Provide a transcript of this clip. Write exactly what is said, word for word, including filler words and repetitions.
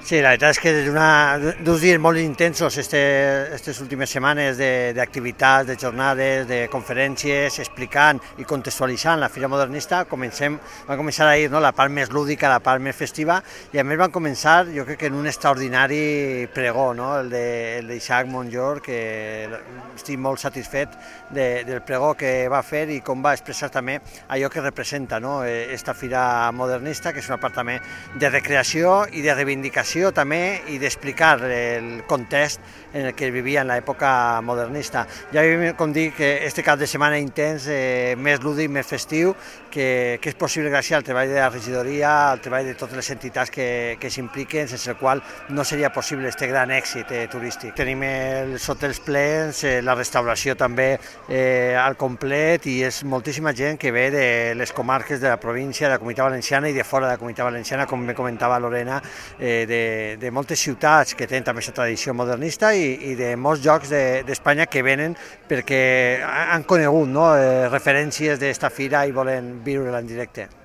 Sí, la veritat és que és una, d'uns dies molt intensos aquestes últimes setmanes d'activitats, de, de jornades, de conferències, explicant i contextualitzant la Fira Modernista. Comencem, van començar ahir, no, la part més lúdica, la part més festiva, i a més van començar, jo crec que en un extraordinari pregó, no, el d'Isaac Monjor, que estic molt satisfet de, del pregó que va fer i com va expressar també allò que representa, no, esta Fira Modernista, que és una part també de recreació i de reivindicació també i d'explicar el context en el que vivia en l'època modernista. Ja vivim, com dic, este cap de setmana intens, eh, més lúdic, més festiu, que, que és possible gràcies al treball de la regidoria, al treball de totes les entitats que, que s'impliquen, sense el qual no seria possible este gran èxit eh, turístic. Tenim els hotels plens, eh, la restauració també eh, al complet, i és moltíssima gent que ve de les comarques de la província, de la Comunitat Valenciana i de fora de la Comunitat Valenciana, com me comentava Lorena, eh, de, de moltes ciutats que tenen també aquesta tradició modernista i, i de molts llocs d'Espanya de, que venen perquè han conegut, no, eh, referències d'esta fira i volen viure-la en directe.